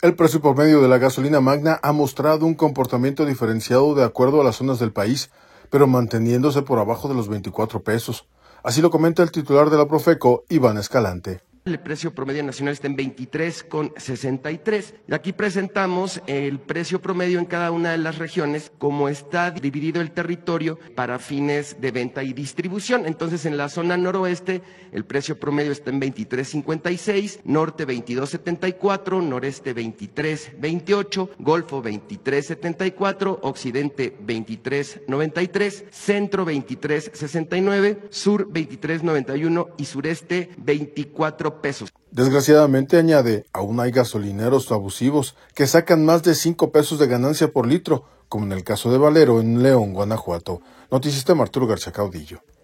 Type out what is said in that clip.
El precio promedio de la gasolina magna ha mostrado un comportamiento diferenciado de acuerdo a las zonas del país, pero manteniéndose por abajo de los 24 pesos. Así lo comenta el titular de la Profeco, Iván Escalante. El precio promedio nacional está en 23,63. Aquí presentamos el precio promedio en cada una de las regiones, como está dividido el territorio para fines de venta y distribución. Entonces, en la zona noroeste, el precio promedio está en 23,56, norte 22,74, noreste 23,28, Golfo 23,74, occidente 23,93, centro 23,69, sur 23,91 y sureste 24 pesos. Desgraciadamente, añade, aún hay gasolineros abusivos que sacan más de 5 pesos de ganancia por litro, como en el caso de Valero en León, Guanajuato. Noticista Arturo García Caudillo.